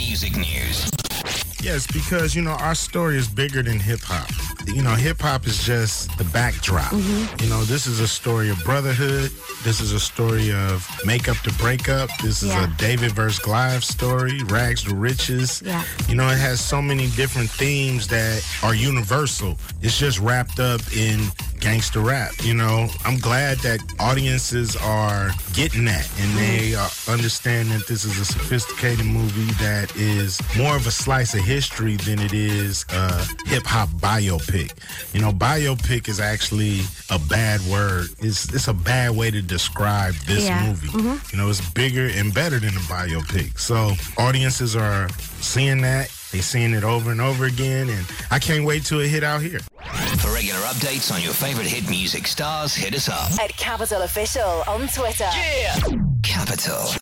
music news. Yes, because, our story is bigger than hip-hop. Hip-hop is just the backdrop. This is a story of brotherhood. This is a story of make up to break up. This is a David versus Goliath story, rags to riches. Yeah. It has so many different themes that are universal. It's just wrapped up in gangster rap. I'm glad that audiences are getting that and they understand that this is a sophisticated movie that is more of a slice of history than it is a hip-hop biopic. Biopic is actually a bad word. It's a bad way to describe this movie. It's bigger and better than a biopic. So audiences are seeing that. They're seeing it over and over again, and I can't wait till it hit out here. For regular updates on your favorite hit music stars, hit us up at Capital Official on Twitter. Capital.